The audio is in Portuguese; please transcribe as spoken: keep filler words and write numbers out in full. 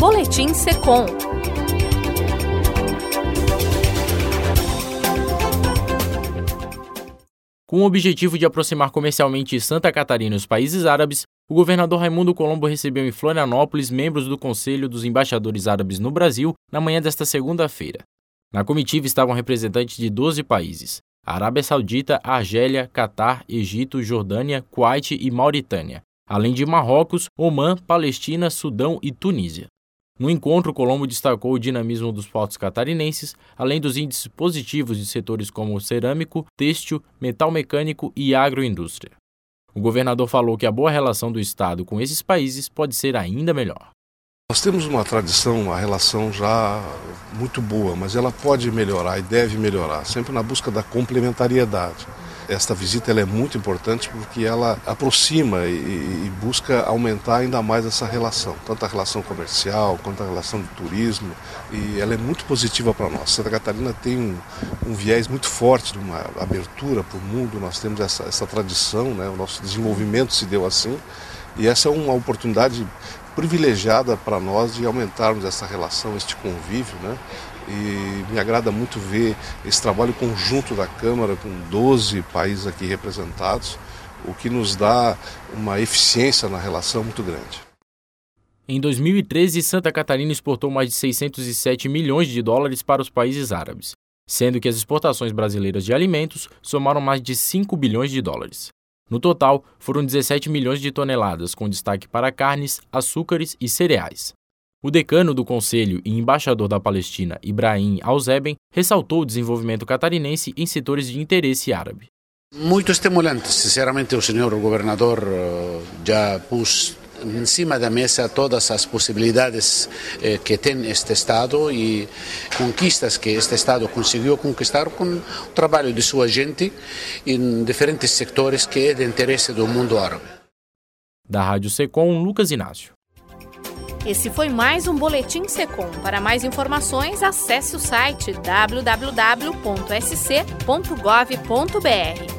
Boletim Secom. Com o objetivo de aproximar comercialmente Santa Catarina e os países árabes, o governador Raimundo Colombo recebeu em Florianópolis membros do Conselho dos Embaixadores Árabes no Brasil na manhã desta segunda-feira. Na comitiva estavam representantes de doze países: Arábia Saudita, Argélia, Catar, Egito, Jordânia, Kuwait e Mauritânia, além de Marrocos, Omã, Palestina, Sudão e Tunísia. No encontro, Colombo destacou o dinamismo dos portos catarinenses, além dos índices positivos de setores como cerâmico, têxtil, metal mecânico e agroindústria. O governador falou que a boa relação do Estado com esses países pode ser ainda melhor. Nós temos uma tradição, uma relação já muito boa, mas ela pode melhorar e deve melhorar, sempre na busca da complementariedade. Esta visita ela é muito importante porque ela aproxima e, e busca aumentar ainda mais essa relação, tanto a relação comercial quanto a relação de turismo, e ela é muito positiva para nós. Santa Catarina tem um, um viés muito forte de uma abertura para o mundo, nós temos essa, essa tradição, né? O nosso desenvolvimento se deu assim, e essa é uma oportunidade privilegiada para nós de aumentarmos essa relação, este convívio, né? E me agrada muito ver esse trabalho conjunto da Câmara com doze países aqui representados, o que nos dá uma eficiência na relação muito grande. Em dois mil e treze, Santa Catarina exportou mais de seiscentos e sete milhões de dólares para os países árabes, sendo que as exportações brasileiras de alimentos somaram mais de cinco bilhões de dólares. No total, foram dezessete milhões de toneladas, com destaque para carnes, açúcares e cereais. O decano do Conselho e embaixador da Palestina, Ibrahim Al-Zeben, ressaltou o desenvolvimento catarinense em setores de interesse árabe. Muito estimulante, sinceramente, o senhor governador já pôs em cima da mesa todas as possibilidades eh, que tem este Estado e conquistas que este Estado conseguiu conquistar com o trabalho de sua gente em diferentes setores que é de interesse do mundo árabe. Da Rádio Secom, Lucas Inácio. Esse foi mais um Boletim Secom. Para mais informações, acesse o site w w w ponto s c ponto gov ponto b r.